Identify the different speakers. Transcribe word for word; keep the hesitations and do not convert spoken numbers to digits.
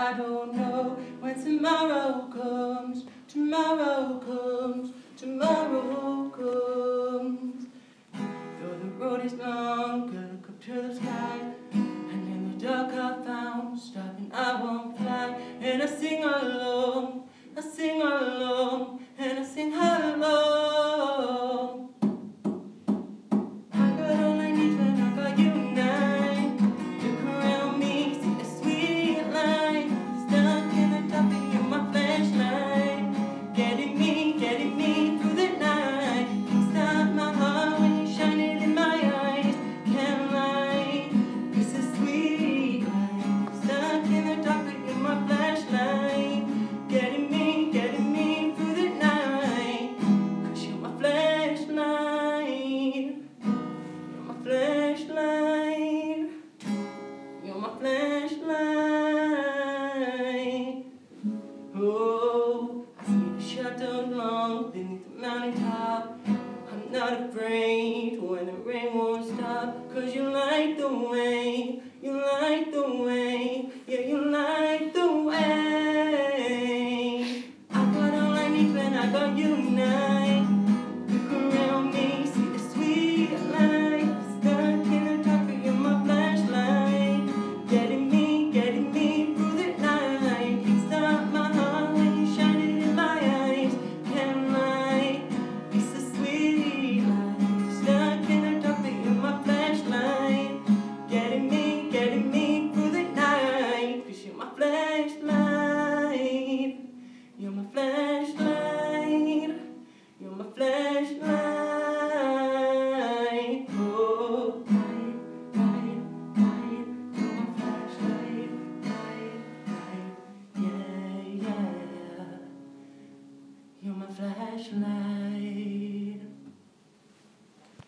Speaker 1: I don't know when tomorrow comes, tomorrow comes, tomorrow comes. Though the road is long, gotta look up to the sky, and in the dark I found, stopping I won't fly. And I sing along, I sing along, and I sing along. I got all I need when I got you tonight. Look around me, see the sweet light, stuck in the top of you, my flashlight, getting me, getting me through the night. Can't stop my heart when you shine it in my eyes. Can't lie, it's a sweet light, stuck in the top of you, my flashlight, getting me, getting me through the night. 'Cause you're my flashlight, you're my flashlight, you're my flashlight. Oh, I see the shadow long beneath the mountaintop. I'm not afraid when the rain won't stop. 'Cause you like the way, you like the way, yeah, you like the way. I got all I need when I got you tonight. Look around me, see the sweet light, stuck in the top of you, my flashlight, getting me, getting me through the night. Can't stop my heart when you shine it in my eyes. Can't lie, it's a sweet light, stuck in the top of you, my flashlight, getting me, getting me through the night. 'Cause you're my flashlight, you're my flashlight, you're my flashlight. Oh, light, light, light, you're my flashlight, light, light, yeah, yeah. You're my flashlight.